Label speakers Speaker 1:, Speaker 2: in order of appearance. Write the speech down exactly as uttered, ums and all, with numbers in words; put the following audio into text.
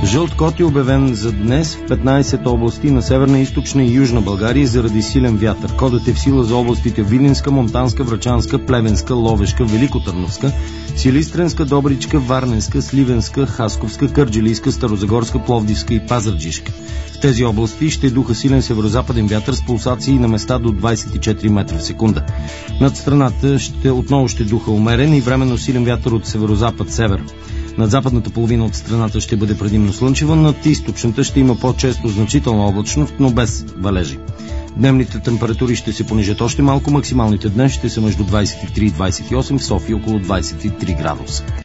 Speaker 1: Жълт код е обявен за днес в петнайсет области на северна, източна и южна България заради силен вятър. Кодът е в сила за областите Видинска, Монтанска, Врачанска, Плевенска, Ловешка, Великотърновска, Силистренска, Добричка, Варненска, Сливенска, Хасковска, Кърджалийска, Старозагорска, Пловдивска и Пазарджишка. В тези области ще духа силен северозападен вятър с пулсации на места до двайсет и четири метра в секунда. Над страната ще, отново ще духа умерен и временно силен вятър от северозапад-север. Над западната половина от страната ще бъде предимно слънчево, над източната ще има по-често значителна облачност, но без валежи. Дневните температури ще се понижат още малко, максималните днес ще са между двайсет и три и двайсет и осем, в София около двайсет и три градуса.